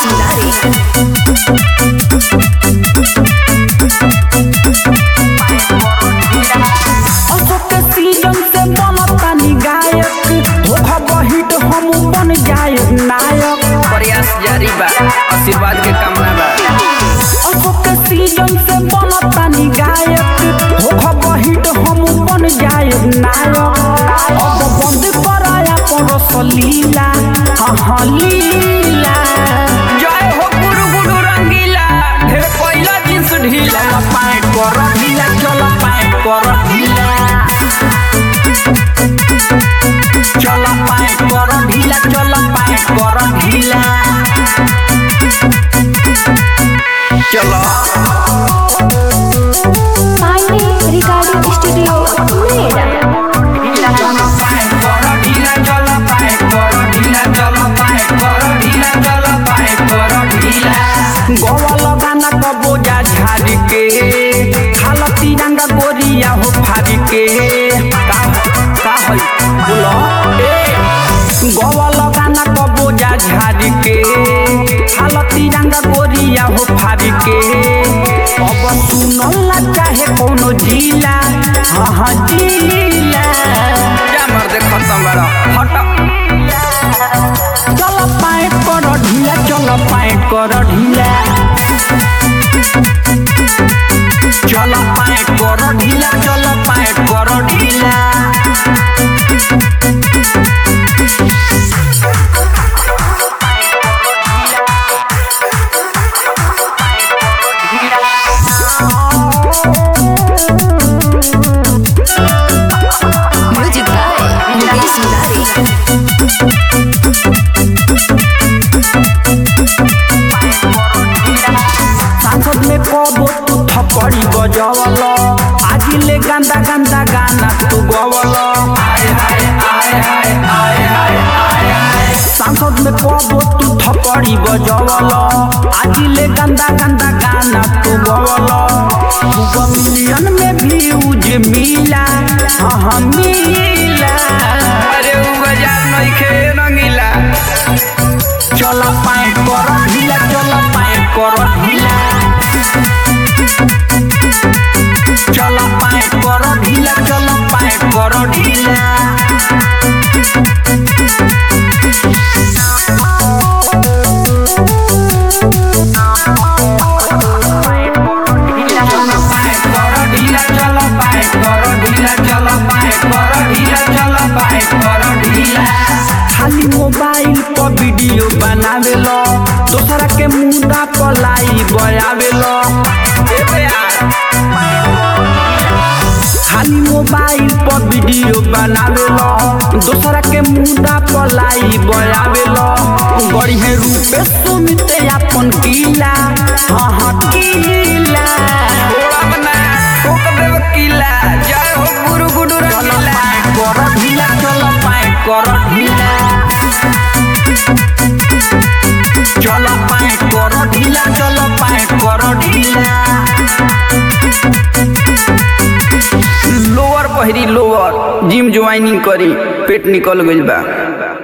Ashok season से बनता नी गायक हो खबर हिट हम बन जाए नायक। प्रयास जारी बा, आशीर्वाद के कामना बा। अशोक सीजन से बनता नी गायक हो खबर हिट हम बन जाए नायक। अब बंद कराया परस लीला, हाँ लीला। जय हो गुरु गुरु रंगीला, ढेर कोइला जिंस ढीला। पाए कर ढीला, चल पाए कर ढीला, चल पाए कर ढीला, चल पाए कर ढीला। चलो रिकॉर्डिंग स्टूडियो नोएडा। चलो पाए कर ढीला, चलो पाए कर ढीला, चलो पाए कर ढीला, चलो पाए कर ढीला। गोवल गाना का बोझा झाड़ के खाल तिरंगा गोरिया हो फाड़ के का होई बोलो गोवल गाना का बोझा झाड़ के खाल तिरंगा गोरिया हो फाड़ के। अब सुनला चाहे कोनो जिला, हाँ जिला। क्या मर्दे खत्म बड़ा हट। चल पाए कर ढीला, चल पाए कर ढीला, चल पाए कर ढीला, चल पाए कर ढीला। Music by Mukesh Murari. सांसद में कबो तू थपड़ी बजवल, आज ले गंदा गंदा गाना तू गवल। सांसद में कबो तू थपड़ी बजवल, आज ले गंदा गंदा गाना तू गवल। 2 मिलियन में व्यूज मिला, हाँ मिला। अरे उ बाजार नइखे रंगीला। चल पाए कर ढीला, चल पाए कर ढीला, चल पाए कर ढीला, चल पाए कर ढीला। खाली मोबाइल पर वीडियो बनावेलो, दोसरा के मुंडा पर लाइव आवेलो। खाली मोबाइल पर वीडियो बनावेलो, दोसरा के मुंडा पर लाइव आवेलो। बढ़िया रूपे सुमित अपन किला, हाँ किला। जय हो गुरु गुरु रंगीला। कर ढीला, चल पाए कर ढीला, चल पाए कर ढीला, चल पाए कर ढीला। लोअर पहिरी लोअर, जिम ज्वाइनिंग करी, पेट निकल गइल बा।